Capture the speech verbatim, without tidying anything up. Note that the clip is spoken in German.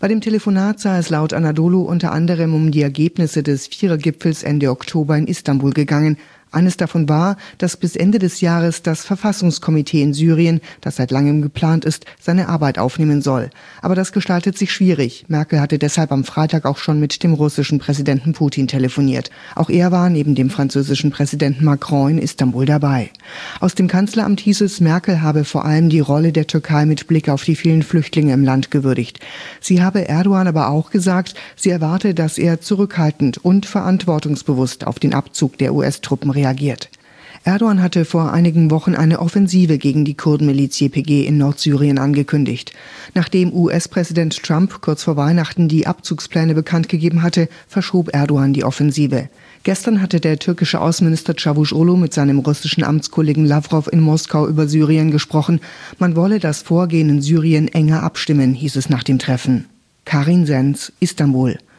Bei dem Telefonat sei es laut Anadolu unter anderem um die Ergebnisse des Vierergipfels Ende Oktober in Istanbul gegangen. Eines davon war, dass bis Ende des Jahres das Verfassungskomitee in Syrien, das seit langem geplant ist, seine Arbeit aufnehmen soll. Aber das gestaltet sich schwierig. Merkel hatte deshalb am Freitag auch schon mit dem russischen Präsidenten Putin telefoniert. Auch er war neben dem französischen Präsidenten Macron in Istanbul dabei. Aus dem Kanzleramt hieß es, Merkel habe vor allem die Rolle der Türkei mit Blick auf die vielen Flüchtlinge im Land gewürdigt. Sie habe Erdogan aber auch gesagt, sie erwarte, dass er zurückhaltend und verantwortungsbewusst auf den Abzug der U S-Truppen reagiert. reagiert. Erdogan hatte vor einigen Wochen eine Offensive gegen die Kurdenmiliz J P G in Nordsyrien angekündigt. Nachdem U S-Präsident Trump kurz vor Weihnachten die Abzugspläne bekannt gegeben hatte, verschob Erdogan die Offensive. Gestern hatte der türkische Außenminister Çavuşoğlu mit seinem russischen Amtskollegen Lavrov in Moskau über Syrien gesprochen. Man wolle das Vorgehen in Syrien enger abstimmen, hieß es nach dem Treffen. Karin Senz, Istanbul.